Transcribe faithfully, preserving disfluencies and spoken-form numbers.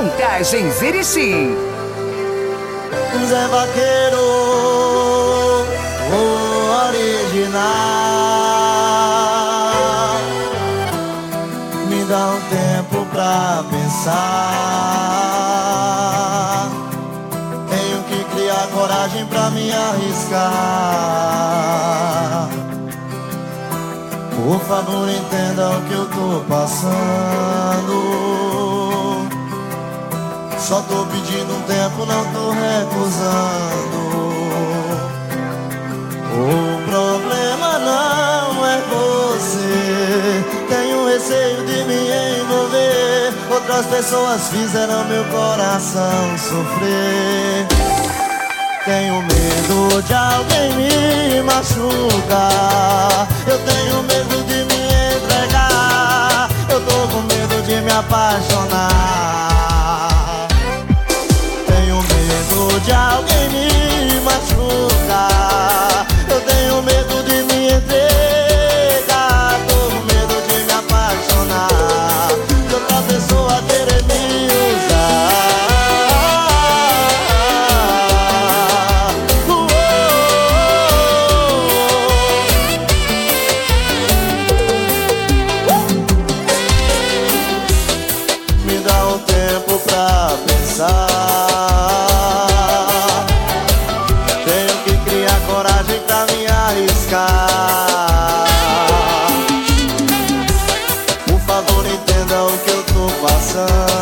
Montagens Irixi. Zé Vaqueiro, o original. Me dá um tempo pra pensar. Tenho que criar coragem pra me arriscar. Por favor, entenda o que eu tô passando. Só tô pedindo um tempo, não tô recusando. O problema não é você. Tenho receio de me envolver. Outras pessoas fizeram meu coração sofrer. Tenho medo de alguém me machucar. Eu tenho medo de me entregar. Eu tô com medo de me apaixonar. Tenho medo de alguém me machucar. Eu tenho medo de me entregar. Tô com medo de me apaixonar. De outra pessoa querer me usar. Tempo pra pensar. Tenho que criar coragem pra me arriscar. Por favor, entenda o que eu tô passando.